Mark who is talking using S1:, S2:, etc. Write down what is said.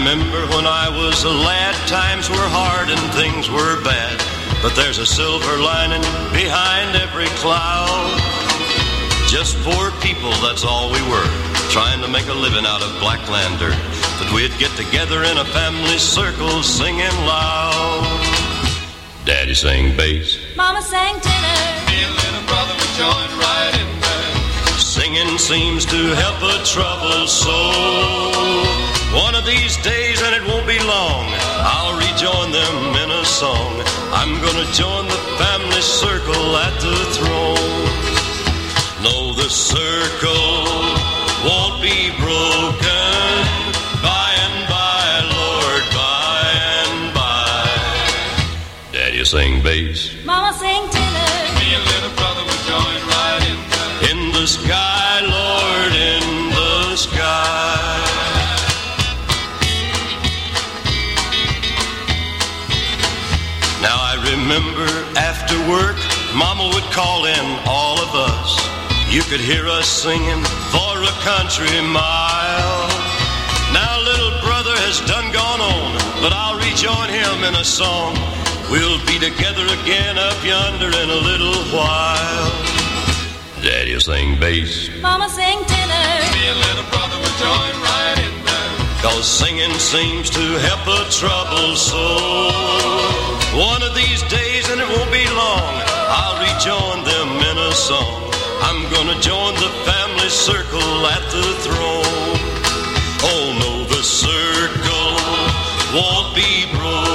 S1: remember when I was a lad, times were hard and things were bad. But there's a silver lining behind every cloud. Just poor people, that's all we were, trying to make a living out of Blacklander. But we'd get together in a family circle singing loud. Daddy sang bass,
S2: Mama sang tenor,
S3: me and little brother would join right in there.
S1: Singing seems to help a troubled soul. One of these days, and it won't be long, I'll rejoin them in a song. I'm gonna join the family circle at the throne. No, the circle won't be broken. By and by, Lord, by and by. Daddy sing bass,
S2: Mama sang tenor,
S3: Me and little brother would join right in there.
S1: in the sky, Lord, in the sky. Now I remember after work, Mama would call in all of us. You could hear us singing for a country mile. Now little brother has done gone on, but I'll rejoin him in a song. We'll be together again up yonder in a little while. Daddy'll sing bass,
S2: Mama sang tenor,
S3: Me and little brother would join right in there.
S1: 'cause singing seems to help a troubled soul. One of these days, and it won't be long, I'll rejoin them in a song. I'm gonna join the family circle at the throne. Oh no, the circle won't be broken.